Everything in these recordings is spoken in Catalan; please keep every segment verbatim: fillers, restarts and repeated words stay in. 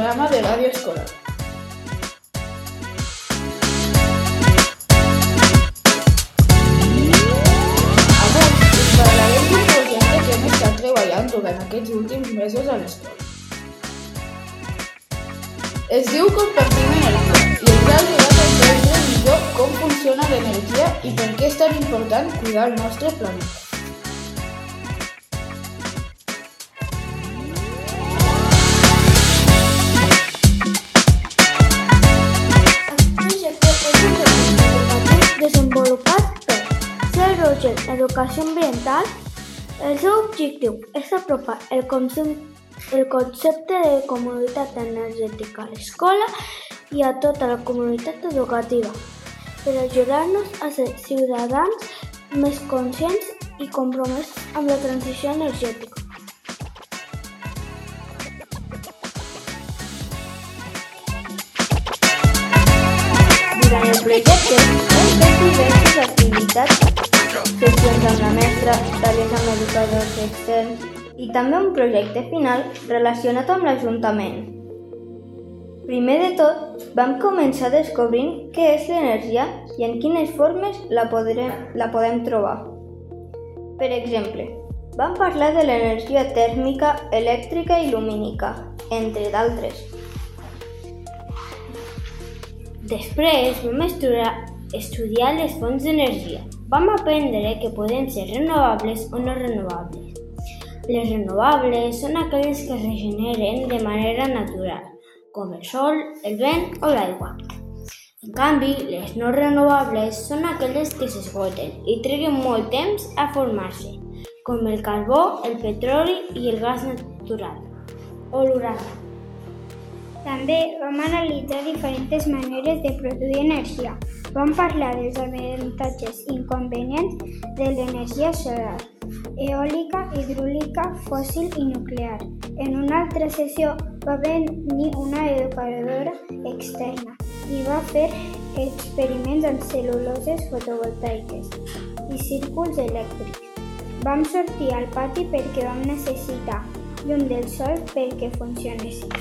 programa de ràdio escolar. Avui us parlarem d'un projecte que hem estat treballant durant aquests últims mesos a l'escola. Es diu Compartim Energia i ens ha ajudat a entendre millor com funciona l'energia i per què és tan important cuidar el nostre planeta. Desenvolupat per Save Roger Educació Ambiental, el seu objectiu és apropar el, consum, el concepte de comunitat energètica a l'escola i a tota la comunitat educativa, per ajudar-nos a ser ciutadans més conscients i compromesos amb la transició energètica. Durant el projecte hem fet diverses activitats, sessions amb la mestra, tallers amb educadors externs i també un projecte final relacionat amb l'Ajuntament. Primer de tot, vam començar descobrint què és l'energia i en quines formes la, podrem, la podem trobar. Per exemple, vam parlar de l'energia tèrmica, elèctrica i lumínica, entre d'altres. Després vam estudiar, estudiar les fonts d'energia. Vam aprendre que poden ser renovables o no renovables. Les renovables són aquelles que es regeneren de manera natural, com el sol, el vent o l'aigua. En canvi, les no renovables són aquelles que s'esgoten i triguen molt temps a formar-se, com el carbó, el petroli i el gas natural, o l'urani. També vam analitzar diferents maneres de produir energia. Vam parlar dels avantatges i inconvenients de l'energia solar, eòlica, hidràulica, fòssil i nuclear. En una altra sessió va venir una educadora externa i va fer experiments amb cel·luloses fotovoltaiques i círculs elèctrics. Vam sortir al pati perquè vam necessitar llum del sol perquè funcionessin.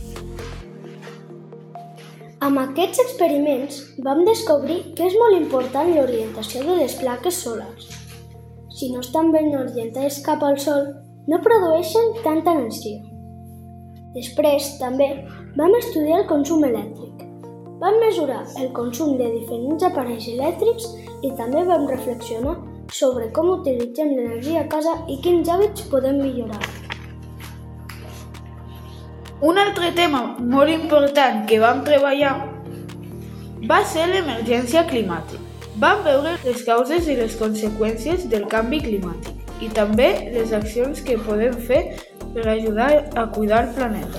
Amb aquests experiments vam descobrir que és molt important l'orientació de les plaques solars. Si no estan ben orientades cap al sol, no produeixen tanta energia. Després, també, vam estudiar el consum elèctric. Vam mesurar el consum de diferents aparells elèctrics i també vam reflexionar sobre com utilitzem l'energia a casa i quins hàbits podem millorar. Un altre tema molt important que vam treballar va ser l'emergència climàtica. Vam veure les causes i les conseqüències del canvi climàtic i també les accions que podem fer per ajudar a cuidar el planeta.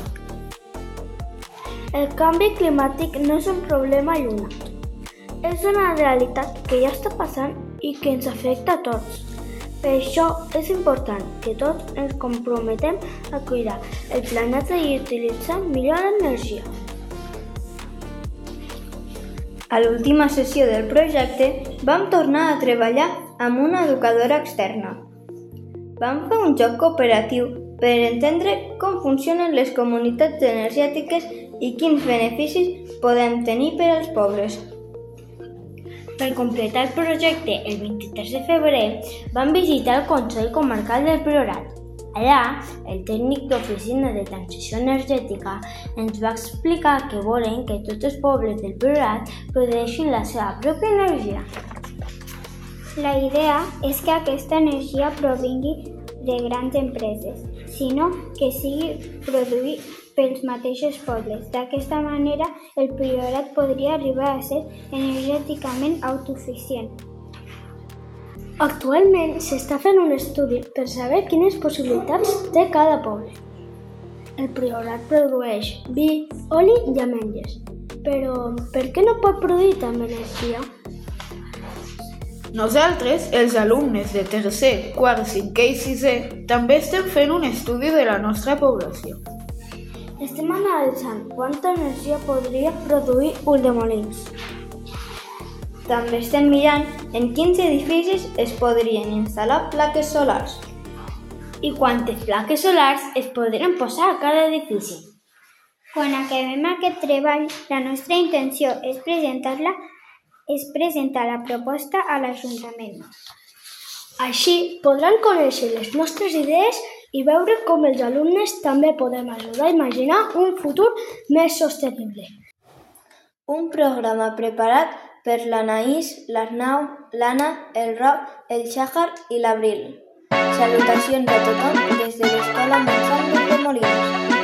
El canvi climàtic no és un problema llunyà. És una realitat que ja està passant i que ens afecta a tots. Per això és important que tots ens comprometem a cuidar el planeta i utilitzar millor l'energia. A l'última sessió del projecte vam tornar a treballar amb una educadora externa. Vam fer un joc cooperatiu per entendre com funcionen les comunitats energètiques i quins beneficis podem tenir per als pobles. Per completar el projecte, el vint-i-tres de febrer, vam visitar el Consell Comarcal del Priorat. Allà, el tècnic d'Oficina de Transició Energètica ens va explicar que volen que tots els pobles del Priorat produeixin la seva pròpia energia. La idea és que aquesta energia provingui de grans empreses, sinó que sigui produït pels mateixos pobles. D'aquesta manera, el Priorat podria arribar a ser energèticament autosuficient. Actualment s'està fent un estudi per saber quines possibilitats té cada poble. El Priorat produeix vi, oli i ametlles, però per què no pot produir també energia? Nosaltres, els alumnes de tercer, quart, cinquè i sisè, també estem fent un estudi de la nostra població. Estem analitzant quanta energia podria produir Ulldemolins. També estem mirant en quins edificis es podrien instal·lar plaques solars i quantes plaques solars es podrien posar a cada edifici. Quan acabem aquest treball, la nostra intenció és presentar-la és presentar la proposta a l'Ajuntament. Així podran conèixer les nostres idees i veure com els alumnes també podem ajudar a imaginar un futur més sostenible. Un programa preparat per l'Anaïs, l'Arnau, l'Anna, el Roc, el Xàcar i l'Abril. Salutacions a tothom des de l'Escola Montsant de Molins.